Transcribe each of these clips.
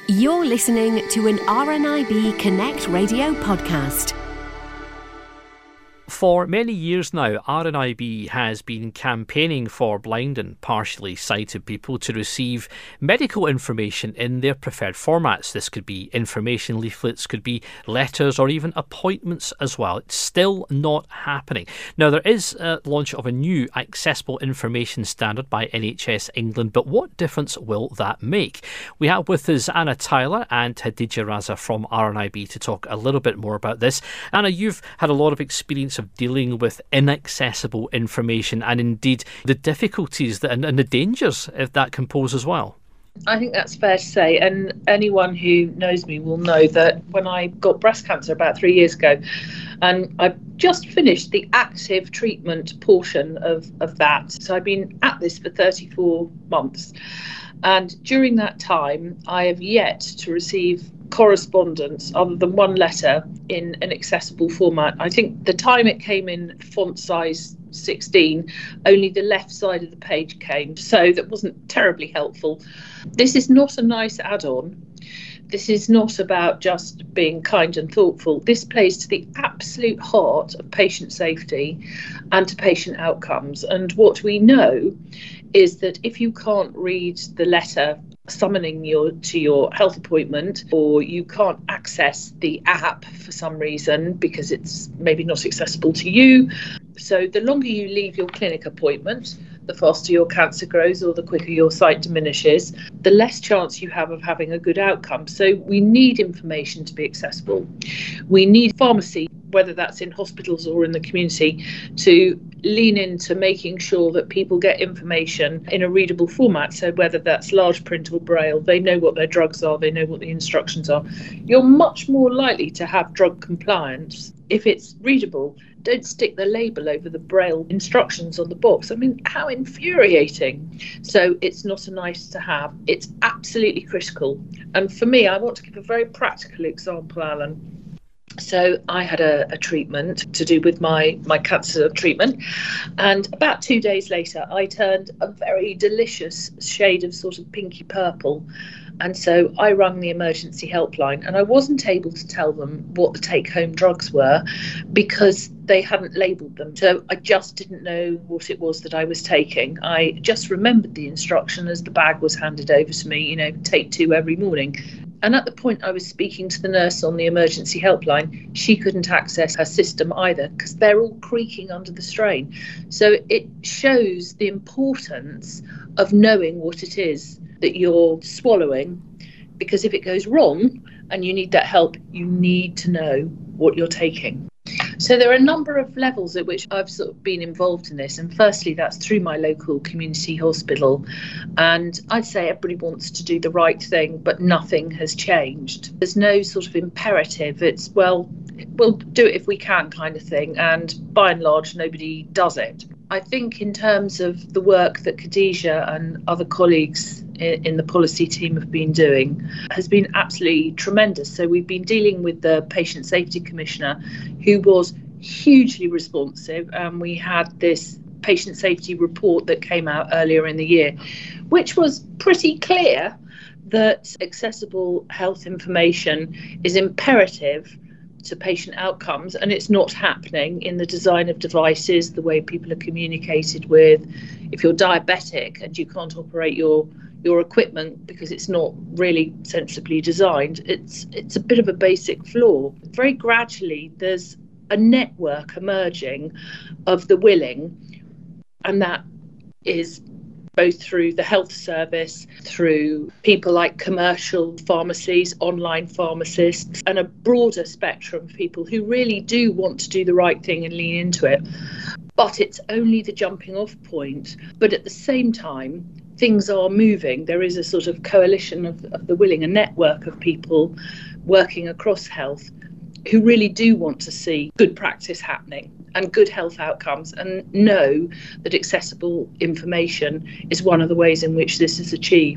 You're listening to an RNIB Connect Radio podcast. For many years now, RNIB has been campaigning for blind and partially sighted people to receive medical information in their preferred formats. This could be information leaflets, could be letters, or even appointments as well. It's still not happening. Now, there is a launch of a new accessible information standard by NHS England, but what difference will that make? We have with us Anna Tyler and Hadija Raza from RNIB to talk a little bit more about this. Anna, you've had a lot of experience of dealing with inaccessible information and indeed the difficulties and the dangers that can pose as well. I think that's fair to say, and anyone who knows me will know that when I got breast cancer about 3 years ago, and I've just finished the active treatment portion of that, so I've been at this for 34 months, and during that time I have yet to receive correspondence other than one letter in an accessible format. I think the time it came in font size 16, only the left side of the page came, so that wasn't terribly helpful. This is not a nice add-on. This is not about just being kind and thoughtful. This plays to the absolute heart of patient safety and to patient outcomes. And what we know is that if you can't read the letter summoning you to your health appointment, or you can't access the app for some reason because it's maybe not accessible to you, so the longer you leave your clinic appointment, the faster your cancer grows or the quicker your sight diminishes, the less chance you have of having a good outcome. So we need information to be accessible. We need pharmacy, whether that's in hospitals or in the community, to lean into making sure that people get information in a readable format. So whether that's large print or braille, they know what their drugs are, they know what the instructions are. You're much more likely to have drug compliance if it's readable. Don't stick the label over the braille instructions on the box. I mean, how infuriating. So it's not a nice to have. It's absolutely critical. And for me, I want to give a very practical example, Alan. So I had a treatment to do with my cancer treatment, and about 2 days later I turned a very delicious shade of sort of pinky purple, and so I rang the emergency helpline, and I wasn't able to tell them what the take-home drugs were because they hadn't labelled them. So I just didn't know what it was that I was taking. I just remembered the instruction as the bag was handed over to me, take 2 every morning. And at the point I was speaking to the nurse on the emergency helpline, she couldn't access her system either because they're all creaking under the strain. So it shows the importance of knowing what it is that you're swallowing, because if it goes wrong and you need that help, you need to know what you're taking. So there are a number of levels at which I've sort of been involved in this. And firstly, that's through my local community hospital. And I'd say everybody wants to do the right thing, but nothing has changed. There's no sort of imperative. It's, well, we'll do it if we can kind of thing. And by and large, nobody does it. I think in terms of the work that Khadija and other colleagues in the policy team have been doing has been absolutely tremendous. So we've been dealing with the Patient Safety Commissioner, who was hugely responsive, and we had this patient safety report that came out earlier in the year, which was pretty clear that accessible health information is imperative to patient outcomes, and it's not happening in the design of devices, the way people are communicated with. If you're diabetic and you can't operate your equipment because it's not really sensibly designed, it's a bit of a basic flaw. Very gradually there's a network emerging of the willing, and that is both through the health service, through people like commercial pharmacies, online pharmacists, and a broader spectrum of people who really do want to do the right thing and lean into it. But it's only the jumping off point. But at the same time, things are moving. There is a sort of coalition of the willing, a network of people working across health who really do want to see good practice happening and good health outcomes, and know that accessible information is one of the ways in which this is achieved.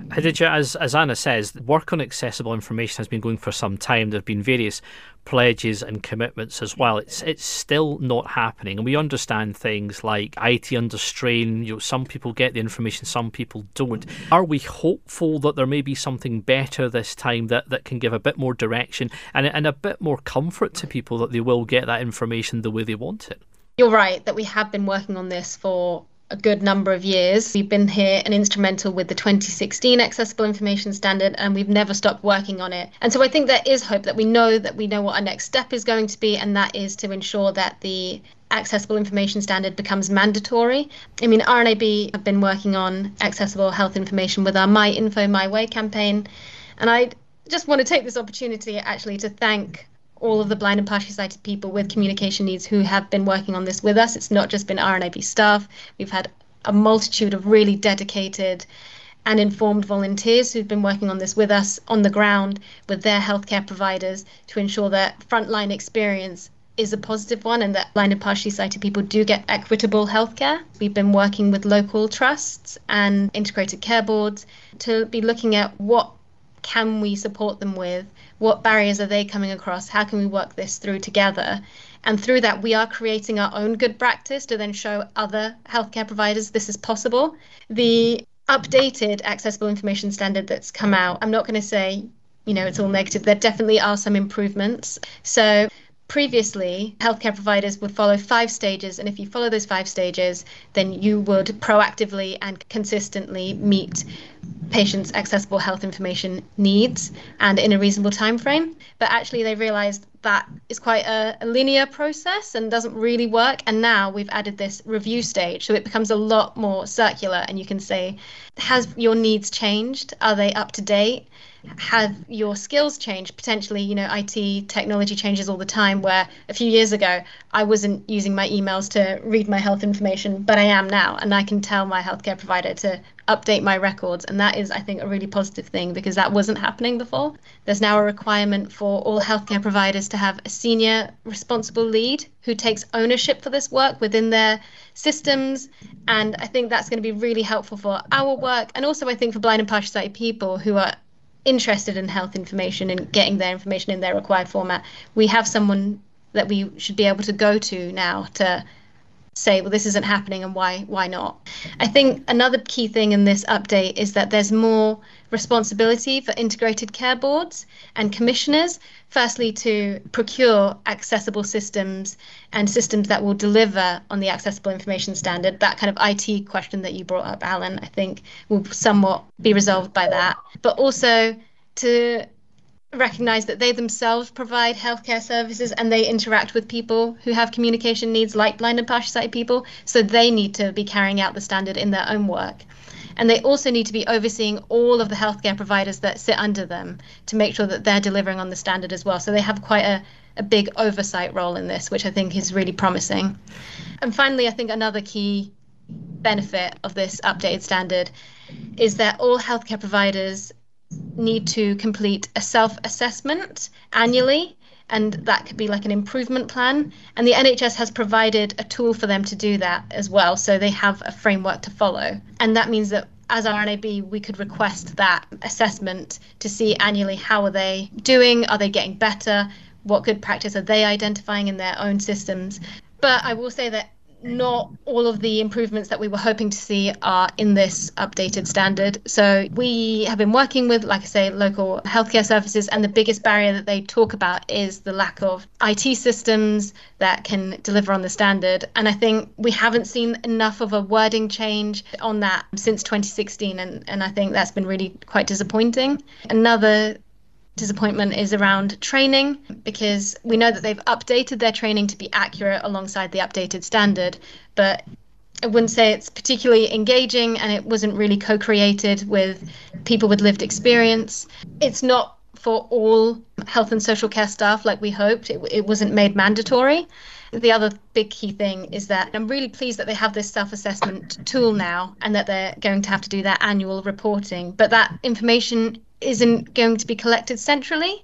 Hadija, as Anna says, work on accessible information has been going for some time. There have been various pledges and commitments as well. It's still not happening, and we understand things like IT under strain. Some people get the information, some people don't. Are we hopeful that there may be something better this time that can give a bit more direction and a bit more comfort to people that they will get that information the way they want it? You're right that we have been working on this for a good number of years. We've been here and instrumental with the 2016 Accessible Information Standard, and we've never stopped working on it. And so I think there is hope that we know what our next step is going to be, and that is to ensure that the Accessible Information Standard becomes mandatory. I mean, RNIB have been working on accessible health information with our My Info, My Way campaign. And I just want to take this opportunity actually to thank all of the blind and partially sighted people with communication needs who have been working on this with us. It's not just been RNIB staff. We've had a multitude of really dedicated and informed volunteers who've been working on this with us on the ground with their healthcare providers to ensure that frontline experience is a positive one and that blind and partially sighted people do get equitable healthcare. We've been working with local trusts and integrated care boards to be looking at what can we support them with, what barriers are they coming across, how can we work this through together. And through that, we are creating our own good practice to then show other healthcare providers this is possible. The updated Accessible Information Standard that's come out, I'm not going to say, it's all negative. There definitely are some improvements. So previously, healthcare providers would follow 5 stages, and if you follow those 5 stages, then you would proactively and consistently meet patients' accessible health information needs and in a reasonable time frame. But actually, they realized that is quite a linear process and doesn't really work. And now we've added this review stage, so it becomes a lot more circular, and you can say, has your needs changed? Are they up to date? Have your skills changed? Potentially, IT technology changes all the time, where a few years ago, I wasn't using my emails to read my health information, but I am now, and I can tell my healthcare provider to update my records. And that is, I think, a really positive thing because that wasn't happening before. There's now a requirement for all healthcare providers to have a senior responsible lead who takes ownership for this work within their systems. And I think that's going to be really helpful for our work. And also, I think for blind and partially sighted people who are interested in health information and getting their information in their required format, we have someone that we should be able to go to now to say, well, this isn't happening and why not? I think another key thing in this update is that there's more responsibility for integrated care boards and commissioners, firstly to procure accessible systems and systems that will deliver on the Accessible Information Standard. That kind of IT question that you brought up, Alan, I think will somewhat be resolved by that. But also to recognize that they themselves provide healthcare services and they interact with people who have communication needs like blind and partially sighted people. So they need to be carrying out the standard in their own work. And they also need to be overseeing all of the healthcare providers that sit under them to make sure that they're delivering on the standard as well. So they have quite a big oversight role in this, which I think is really promising. And finally, I think another key benefit of this updated standard is that all healthcare providers need to complete a self-assessment annually, and that could be like an improvement plan. And the NHS has provided a tool for them to do that as well, so they have a framework to follow. And that means that as RNIB, we could request that assessment to see annually how are they doing, are they getting better, what good practice are they identifying in their own systems. But I will say that not all of the improvements that we were hoping to see are in this updated standard. So we have been working with, like I say, local healthcare services, and the biggest barrier that they talk about is the lack of IT systems that can deliver on the standard. And I think we haven't seen enough of a wording change on that since 2016, and I think that's been really quite disappointing. Another disappointment is around training, because we know that they've updated their training to be accurate alongside the updated standard, but I wouldn't say it's particularly engaging, and it wasn't really co-created with people with lived experience. It's not for all health and social care staff like we hoped. It wasn't made mandatory. The other big key thing is that I'm really pleased that they have this self-assessment tool now, and that they're going to have to do their annual reporting, but that information isn't going to be collected centrally.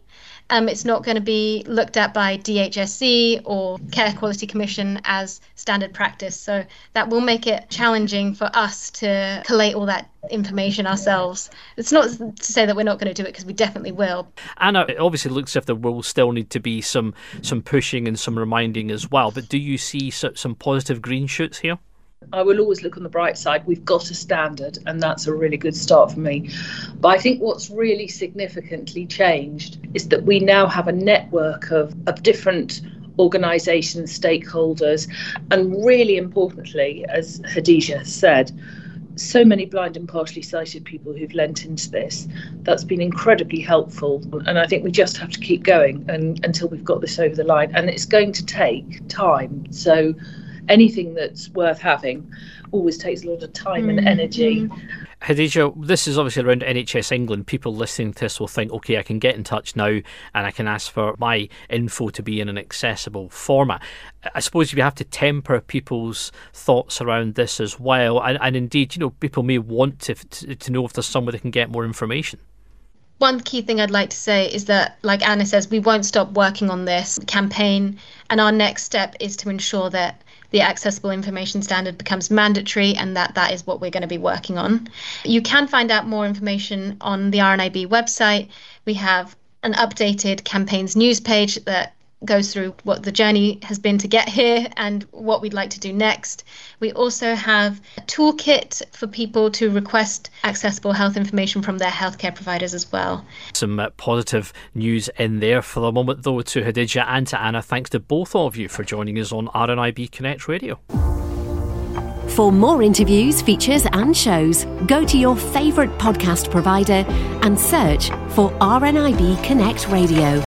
It's not going to be looked at by DHSC or Care Quality Commission as standard practice. So that will make it challenging for us to collate all that information ourselves. It's not to say that we're not going to do it, because we definitely will. Anna, it obviously looks as if there will still need to be some pushing and some reminding as well. But do you see some positive green shoots here? I will always look on the bright side. We've got a standard, and that's a really good start for me. But I think what's really significantly changed is that we now have a network of different organisations, stakeholders, and really importantly, as Hadija said, so many blind and partially sighted people who've lent into this. That's been incredibly helpful, and I think we just have to keep going until we've got this over the line, and it's going to take time. So anything that's worth having always takes a lot of time and energy. Hadija, this is obviously around NHS England. People listening to this will think, OK, I can get in touch now and I can ask for my info to be in an accessible format. I suppose you have to temper people's thoughts around this as well. And indeed, people may want to know if there's somewhere they can get more information. One key thing I'd like to say is that, like Anna says, we won't stop working on this campaign. And our next step is to ensure that the Accessible Information Standard becomes mandatory, and that is what we're going to be working on. You can find out more information on the RNIB website. We have an updated campaigns news page that goes through what the journey has been to get here and what we'd like to do next. We also have a toolkit for people to request accessible health information from their healthcare providers as well. Some positive news in there. For the moment, though, to Hadija and to Anna, thanks to both of you for joining us on RNIB Connect Radio. For more interviews, features and shows, go to your favourite podcast provider and search for RNIB Connect Radio.